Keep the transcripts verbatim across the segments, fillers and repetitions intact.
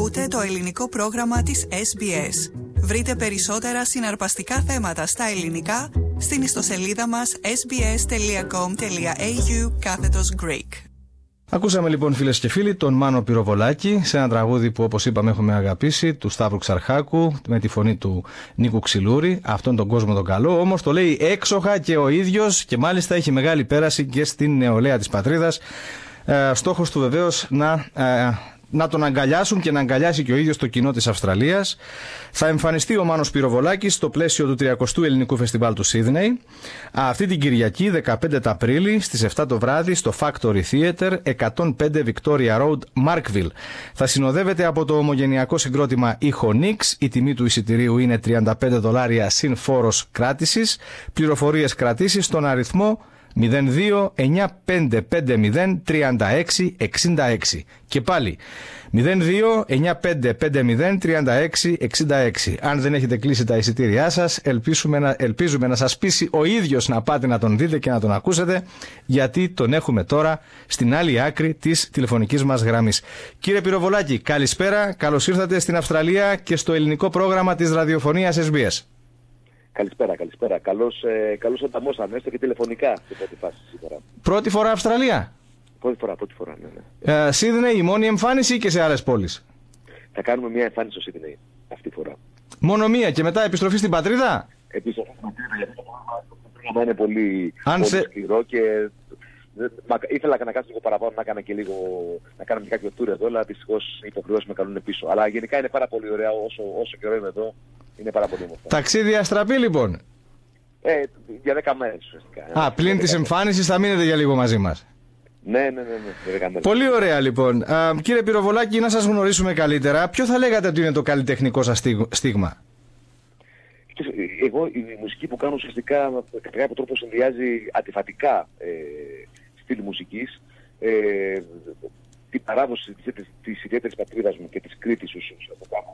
Ακούτε το ελληνικό πρόγραμμα της ες μπι ες. Βρείτε περισσότερα συναρπαστικά θέματα στα ελληνικά στην ιστοσελίδα μας ες μπι ες τελεία κομ τελεία έι γιου κάθετος Greek. Ακούσαμε λοιπόν, φίλες και φίλοι, τον Μάνο Πυροβολάκη σε ένα τραγούδι που, όπως είπαμε, έχουμε αγαπήσει, του Σταύρου Ξαρχάκου, με τη φωνή του Νίκου Ξυλούρη, αυτόν τον κόσμο τον καλό. Όμως το λέει έξοχα και ο ίδιος, και μάλιστα έχει μεγάλη πέραση και στην νεολαία της πατρίδας. Ε, στόχος του βεβαίως να... Ε, να τον αγκαλιάσουν και να αγκαλιάσει και ο ίδιος το κοινό της Αυστραλίας. Θα εμφανιστεί ο Μάνος Πυροβολάκης στο πλαίσιο του τριακοστού Ελληνικού Φεστιβάλ του Σίδνεϊ αυτή την Κυριακή δεκαπέντε του Απρίλη στις επτά το βράδυ στο Factory Theatre, εκατόν πέντε Victoria Road, Markville. Θα συνοδεύεται από το ομογενειακό συγκρότημα ήχο Nix. Η τιμή του εισιτηρίου είναι τριάντα πέντε δολάρια συν φόρος κράτησης. Πληροφορίες κρατήσεις στον αριθμό μηδέν δύο εννιά πέντε πέντε μηδέν τρία έξι εξήντα έξι. Και πάλι μηδέν δύο εννιά πέντε πέντε μηδέν τρία έξι εξήντα έξι. Αν δεν έχετε κλείσει τα εισιτήριά σας, ελπίζουμε να, ελπίζουμε να σας πείσει ο ίδιος να πάτε να τον δείτε και να τον ακούσετε, γιατί τον έχουμε τώρα στην άλλη άκρη της τηλεφωνικής μας γραμμής. Κύριε Πυροβολάκη, καλησπέρα, καλώς ήρθατε στην Αυστραλία και στο ελληνικό πρόγραμμα της ραδιοφωνίας ες μπι ες. Καλησπέρα, καλησπέρα. Καλώς, ε, καλώς ανταμώσαμε, έστω και τηλεφωνικά σε πρώτη φάση σήμερα. Πρώτη φορά Αυστραλία. Πρώτη φορά, πρώτη φορά, ναι, ναι. Ε, Σίδνεϊ, η μόνη εμφάνιση ή και σε άλλες πόλεις? Θα κάνουμε μια εμφάνιση στο Σίδνεϊ αυτή τη φορά. Μόνο μία και μετά επιστροφή στην πατρίδα? Επιστροφή στην πατρίδα, γιατί το πρόγραμμα είναι πολύ, Αν πολύ θε... σκληρό και μα, ήθελα να κάνω λίγο παραπάνω, να κάνω και λίγο, να κάνουμε και κάποιο tour εδώ, αλλά δυστυχώς οι υποχρεώσεις με καλούν πίσω. Αλλά γενικά είναι πάρα πολύ ωραία, όσο, όσο καιρό είμαι εδώ, είναι πάρα πολύ όμορφα. Ταξίδι αστραπή λοιπόν. Ε, για δέκα μέρες ουσιαστικά. Α, πλην της εμφάνισης θα μείνετε για λίγο μαζί μας. Ναι, ναι, ναι, ναι, ναι. Πολύ ωραία λοιπόν. Α, κύριε Πυροβολάκη, να σας γνωρίσουμε καλύτερα, ποιο θα λέγατε ότι είναι το καλλιτεχνικό σας στίγμα? Εγώ η μουσική που κάνω ουσιαστικά κατά κάποιο τρόπο συνδυάζει αντιφατικά ε, στυλ μουσικής, ε, την παράδοση της, της, της ιδιαίτερης πατρίδας μου και της Κρήτης ουσιαστικά.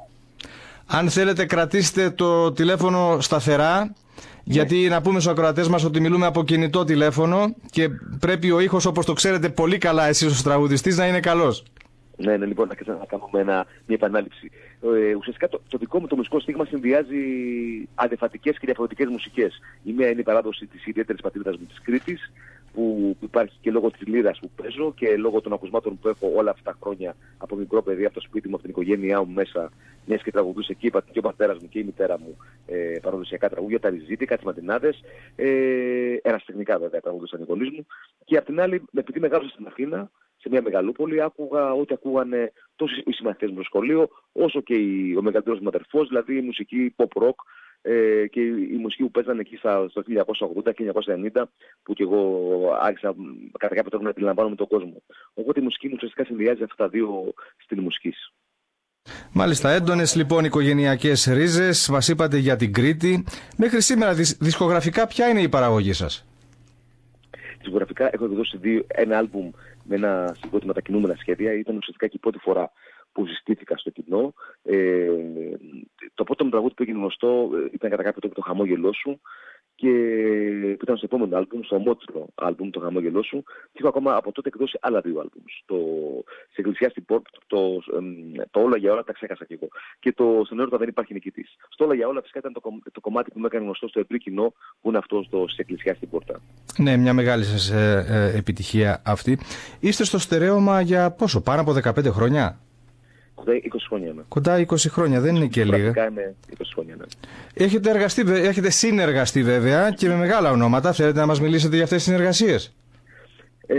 Αν θέλετε κρατήστε το τηλέφωνο σταθερά, ναι. Γιατί να πούμε στους ακροατές μας ότι μιλούμε από κινητό τηλέφωνο και πρέπει ο ήχος, όπως το ξέρετε πολύ καλά εσείς ως τραγουδιστής, να είναι καλός. Ναι, ναι, λοιπόν, να, να κάνουμε ένα, μια επανάληψη. Ε, ουσιαστικά το, το δικό μου το μουσικό στίγμα συνδυάζει αντιφατικές και διαφορετικές μουσικές. Η μία είναι η παράδοση της ιδιαίτερης πατρίδας μου της Κρήτης, που υπάρχει και λόγω της λύρας που παίζω και λόγω των ακουσμάτων που έχω όλα αυτά τα χρόνια από μικρό παιδί, από το σπίτι μου, από την οικογένειά μου μέσα, μιας και τραγουδούσε εκεί και ο πατέρας μου και η μητέρα μου ε, παραδοσιακά τραγούδια, τα ριζίτικα, τις ματινάδες, ε, ερασιτεχνικά βέβαια τραγουδούσαν οι γονείς μου. Και απ' την άλλη, επειδή μεγάλωσα στην Αθήνα, σε μια μεγαλούπολη, άκουγα ό,τι ακούγανε τόσο οι συμμαθητές μου στο σχολείο, όσο και η, ο μεγαλύτερος μου αδερφός, δηλαδή η μουσική pop rock. Ε, και η μουσική που παίζανε εκεί στα, στο χίλια εννιακόσια ογδόντα χίλια εννιακόσια ενενήντα, που και εγώ άρχισα κατά κάποιο τρόπο να επιλαμβάνομαι τον κόσμο. Οπότε η μουσική μου ουσιαστικά συνδυάζει αυτά τα δύο στυλ μουσικής. Μάλιστα, έντονες λοιπόν οικογενειακές ρίζες, μας είπατε για την Κρήτη. Μέχρι σήμερα δισκογραφικά ποια είναι η παραγωγή σας? Δισκογραφικά έχω εκδώσει δύο, ένα άλμπουμ με ένα συγκρότημα τα κινούμενα σχέδια. Ήταν ουσιαστικά και η πρώτη φορά που συστήθηκα στο κοινό. Ε, το πρώτο μου τραγούδι που έγινε γνωστό ήταν κατά κάποιο τρόπο το Χαμόγελό σου, και που ήταν στο επόμενο άλμπουμ, στο ομότιτλο άλμπουμ, το Χαμόγελό σου, και έχω ακόμα από τότε εκδώσει άλλα δύο άλμπουμ. Το «Σε εκκλησιά στην πόρτα», το, το, το «Όλα για όλα», τα ξέχασα κι εγώ. Και το «Στον έρωτα δεν υπάρχει νικητής». Στο «Όλα για όλα» φυσικά ήταν το, το κομμάτι που με έκανε γνωστό στο ευρύ κοινό, που είναι αυτό στο «Σε εκκλησιά στην πόρτα». Ναι, μια μεγάλη σας ε, ε, επιτυχία αυτή. Είστε στο στερέωμα για πόσο, πάνω από δεκαπέντε χρόνια? Κοντά είκοσι χρόνια, ναι. Κοντά είκοσι χρόνια, δεν είναι και λίγα. Πρακτικά είμαι είκοσι χρόνια, ναι. Έχετε, εργαστεί, έχετε συνεργαστεί βέβαια και με μεγάλα ονόματα. Θέλετε να μας μιλήσετε για αυτές τις συνεργασίες? Ε,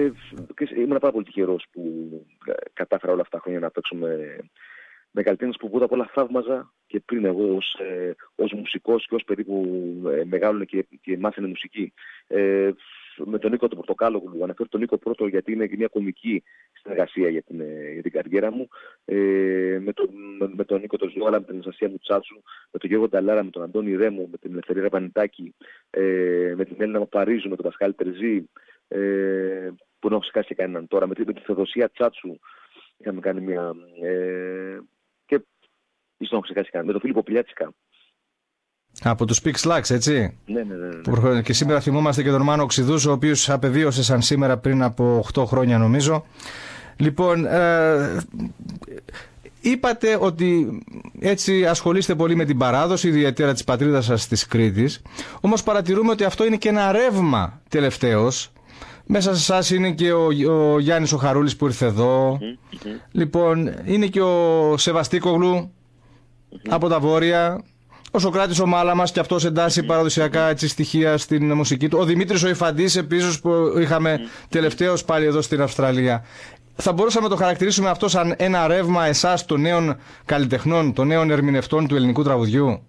ήμουν πάρα πολύ τυχερός που κατάφερα όλα αυτά τα χρόνια να παίξω με, με καλλιτέχνες που πρώτα απ' όλα θαύμαζα και πριν εγώ ως, ε, ως μουσικός και ως παιδί που ε, μεγάλωνε και, και μάθαινε μουσική. Ε, με τον Νίκο τον Πορτοκάλογλου, αναφέρω τον Νίκο πρώτο γιατί είναι μια κομική συνεργασία για την, για την καριέρα μου, ε, με, τον, με, με τον Νίκο τον Ζώαλα, με την Αναστασία Μουτσάτσου, με τον Γιώργο Νταλάρα, με τον Αντώνη Ρέμο, με την Ελευθερία Ραπανιτάκη, ε, με την Έλληνα Παπαρίζου, με τον Πασχάλη Τερζή, ε, που δεν έχω σκάσει και κανέναν τώρα, με, με τη Θεοδοσία Τσάτσου είχαμε κάνει μια... Ε, και ίσως δεν έχω ξεχάσει κανέναν, με τον Φίλιππο Πιλιάτσικα. Από τους Pix Lux, έτσι. Ναι, ναι, ναι, ναι. Και σήμερα θυμόμαστε και τον Μάνο Οξυδούς, ο οποίος απεβίωσε σαν σήμερα πριν από οκτώ χρόνια νομίζω. Λοιπόν, ε, Είπατε ότι έτσι ασχολείστε πολύ με την παράδοση, ιδιαίτερα της πατρίδας σας της Κρήτης. Όμως παρατηρούμε ότι αυτό είναι και ένα ρεύμα τελευταίως. Μέσα σε εσάς είναι και ο, ο Γιάννης ο Χαρούλης που ήρθε εδώ. Mm-hmm. Λοιπόν, είναι και ο Σεβαστίκογλου mm-hmm. από τα Βόρεια. Ο Σοκράτης ο Μάλαμας και αυτός εντάσσει mm-hmm. παραδοσιακά έτσι, στοιχεία στην μουσική του. Ο Δημήτρης ο Ιφαντής επίσης που είχαμε mm-hmm. τελευταίως πάλι εδώ στην Αυστραλία. Θα μπορούσαμε να το χαρακτηρίσουμε αυτό σαν ένα ρεύμα εσάς των νέων καλλιτεχνών, των νέων ερμηνευτών του ελληνικού τραγουδιού?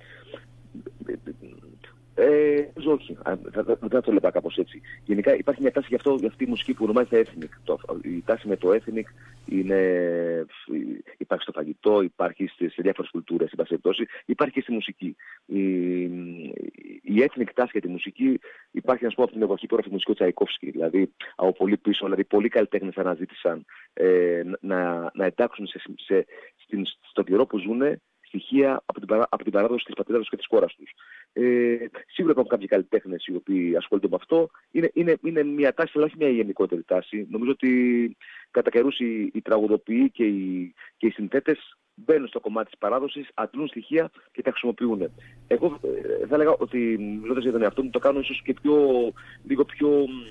Ε, όχι, δεν θα το λέγα κάπως έτσι. Γενικά υπάρχει μια τάση για, αυτό, για αυτή η μουσική που ονομάζεται ethnic. Το, η τάση με το ethnic είναι, υπάρχει στο φαγητό, υπάρχει σε, σε διάφορες κουλτούρες, υπάρχει και στη μουσική. Η, η ethnic τάση για τη μουσική υπάρχει, να σου πω, από την εποχή που έγραφε μουσική ο Τσαϊκόφσκι. Δηλαδή, από πολύ πίσω, δηλαδή πολλοί καλλιτέχνες αναζήτησαν ε, να, να εντάξουν σε, σε, στην, στον καιρό που ζουν στοιχεία από την, παρά, από την παράδοση της πατρίδας τους και της χώρας τους. Ε, σίγουρα υπάρχουν κάποιοι καλλιτέχνες οι οποίοι ασχολούνται με αυτό. Είναι, είναι, είναι μια τάση, αλλά όχι μια γενικότερη τάση. Νομίζω ότι κατά καιρούς οι, οι τραγουδοποιοί και οι, και οι συνθέτες μπαίνουν στο κομμάτι της παράδοσης, αντλούν στοιχεία και τα χρησιμοποιούν. Εγώ ε, θα έλεγα ότι, μιλώντας για τον εαυτό μου, το κάνω ίσως και πιο, λίγο πιο...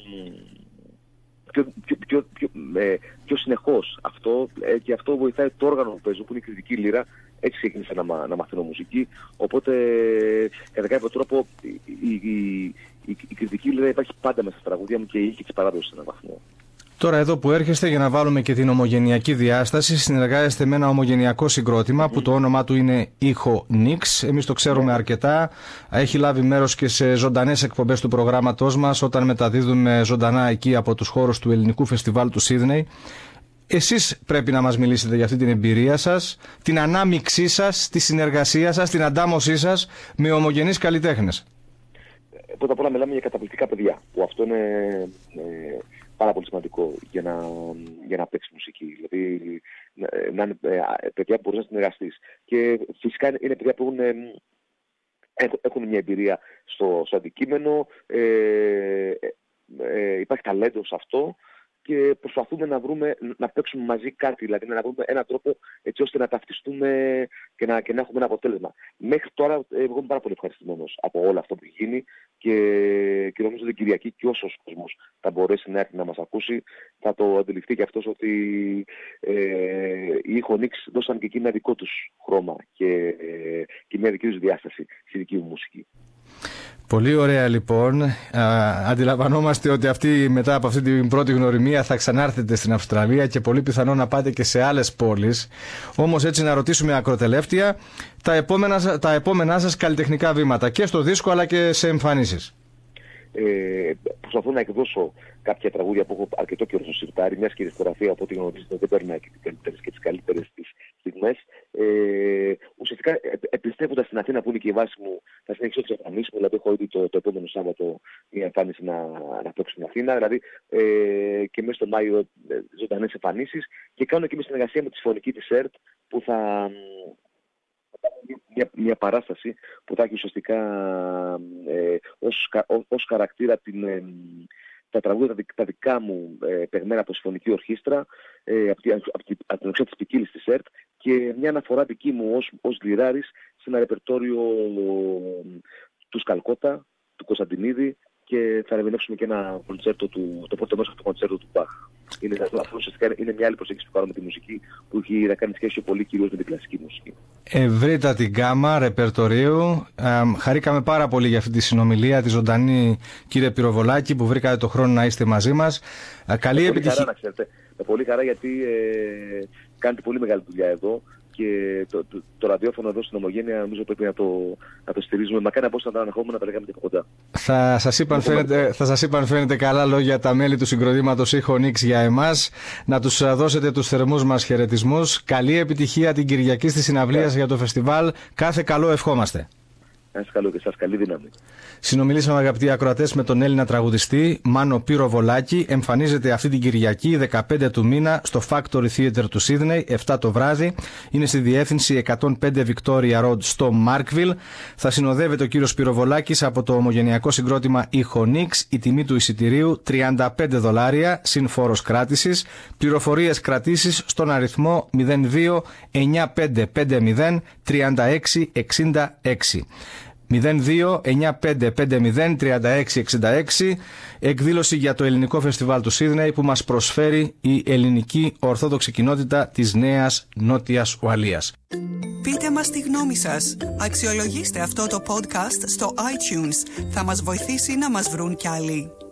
Πιο, πιο, πιο, πιο, ε, πιο συνεχώς αυτό ε, και αυτό βοηθάει το όργανο που παίζω, που είναι η κριτική λύρα. Έτσι ξεκίνησα να, να μαθαίνω μουσική, οπότε κατά κάποιο τρόπο η, η, η, η κριτική λύρα υπάρχει πάντα μέσα στα τραγούδια μου και η ήχη της παράδοσης σε έναν βαθμό. Τώρα εδώ που έρχεστε για να βάλουμε και την ομογενειακή διάσταση, συνεργάζεστε με ένα ομογενειακό συγκρότημα mm. που το όνομά του είναι Ήχο Νίξ. Εμείς το ξέρουμε mm. αρκετά. Έχει λάβει μέρος και σε ζωντανές εκπομπές του προγράμματός μας όταν μεταδίδουμε ζωντανά εκεί από τους χώρους του ελληνικού φεστιβάλ του Σίδνεϊ. Εσείς πρέπει να μας μιλήσετε για αυτή την εμπειρία σας, την ανάμειξή σας, τη συνεργασία σας, την αντάμωσή σας με ομογενείς καλλιτέχνες. Πρώτα απ' όλα μιλάμε για καταπληκτικά παιδιά, που αυτό είναι ε, πάρα πολύ σημαντικό για να, για να παίξει μουσική. Δηλαδή να είναι ε, παιδιά που μπορείς να συνεργαστείς. Και φυσικά είναι παιδιά που έχουν, ε, έχουν μια εμπειρία στο, στο αντικείμενο, ε, ε, ε, υπάρχει ταλέντο σε αυτό. Και προσπαθούμε να βρούμε, να παίξουμε μαζί κάτι, δηλαδή να βρούμε έναν τρόπο έτσι ώστε να ταυτιστούμε και να, και να έχουμε ένα αποτέλεσμα. Μέχρι τώρα εγώ είμαι πάρα πολύ ευχαριστημένος από όλο αυτό που έχει γίνει και, και νομίζω ότι την Κυριακή και όσος κόσμος θα μπορέσει να έρθει να μας ακούσει θα το αντιληφθεί και αυτός ότι ε, οι Ήχο Νίξ δώσαν και εκεί ένα δικό τους χρώμα και, ε, και μια δική τους διάσταση στη δική μου μουσική. Πολύ ωραία λοιπόν. Α, αντιλαμβανόμαστε ότι αυτή, μετά από αυτή την πρώτη γνωριμία θα ξανάρθετε στην Αυστραλία και πολύ πιθανό να πάτε και σε άλλες πόλεις. Όμως έτσι να ρωτήσουμε ακροτελεύτια τα επόμενα, τα επόμενά σας καλλιτεχνικά βήματα και στο δίσκο αλλά και σε εμφανίσεις. Ε, προσπαθώ να εκδώσω κάποια τραγούδια που έχω αρκετό καιρό στο σιρτάρι, μιας και η δισκογραφία από ό,τι γνωρίζετε δεν περνάει και τις καλύτερες και τις καλύτερες της στιγμές. Ε, ουσιαστικά ε, επιστρέφοντας στην Αθήνα που είναι και η βάση μου, θα συνεχίσω τις εμφανίσεις μου, δηλαδή έχω ήδη το, το επόμενο Σάββατο μια εμφάνιση να, να παίξω στην Αθήνα, δηλαδή ε, και μέσα στο Μάιο ε, ζωντανές εμφανίσεις και κάνω και μια συνεργασία με τη Συμφωνική της ΕΡΤ που θα... Μια, μια παράσταση που θα έχει ουσιαστικά ε, ως, ως, ως χαρακτήρα την, ε, τα τραγούδια τα, τα δικά μου ε, παιγμένα από συμφωνική ορχήστρα ε, από, από, από, από την οξέα της ποικίλης της ΕΡΤ και μια αναφορά δική μου ως, ως λιράρης σε ένα ρεπερτόριο του Σκαλκότα, του Κωνσταντινίδη και θα ερμηνεύσουμε και ένα κοντσέρτο του, το πρώτο μέρος του κοντσέρτο του Μπαχ. Είναι, αυτό ουσιαστικά είναι μια άλλη προσέγγιση που κάνουμε με τη μουσική που έχει να κάνει σχέση πολύ κυρίως με την κλασική μουσική. Ευρύτατη γκάμα ρεπερτορίου. Ε, χαρήκαμε πάρα πολύ για αυτή τη συνομιλία, τη ζωντανή, κύριε Πυροβολάκη, που βρήκατε το χρόνο να είστε μαζί μας. Ε, καλή επιτυχία. Χαρά, να ξέρετε. Με πολύ χαρά γιατί ε, κάνετε πολύ μεγάλη δουλειά εδώ. Και το, το, το ραδιόφωνο εδώ στην Ομογένεια νομίζω πρέπει να το, να το στηρίζουμε. Μακάρι να μπορούσαμε να τα αναχώμενα να τα λέγαμε και από κοντά. Θα σας είπαν, φαίνεται, θα σας είπαν φαίνεται καλά λόγια τα μέλη του συγκροτήματος Ήχο Νίξ για εμάς. Να τους δώσετε τους θερμούς μας χαιρετισμούς. Καλή επιτυχία την Κυριακή στη συναυλία yeah. για το φεστιβάλ. Κάθε καλό ευχόμαστε. Να είστε καλό και σας, καλή δύναμη. Συνομιλήσαμε, αγαπητοί ακροατές, με τον Έλληνα τραγουδιστή Μάνο Πυροβολάκη. Εμφανίζεται αυτή την Κυριακή δεκαπέντε του μήνα στο Factory Theatre του Σίδνεϊ, επτά το βράδυ. Είναι στη διεύθυνση εκατόν πέντε Victoria Road στο Markville. Θα συνοδεύεται ο κύριος Πυροβολάκης από το ομογενειακό συγκρότημα Ηχονίξ. Η τιμή του εισιτηρίου τριάντα πέντε δολάρια συν φόρος κράτησης. Πληροφορίες κρατήσεις στον αριθμό μηδέν δύο εννιά πέντε πέντε μηδέν τρία έξι εξήντα έξι. μηδέν δύο εννιά πέντε πέντε μηδέν τρία έξι εξήντα έξι. Εκδήλωση για το ελληνικό φεστιβάλ του Σίδνεϊ που μας προσφέρει η ελληνική ορθόδοξη κοινότητα της Νέας Νότιας Ουαλίας. Πείτε μας τη γνώμη σας. Αξιολογήστε αυτό το podcast στο iTunes. Θα μας βοηθήσει να μας βρουν κι άλλοι.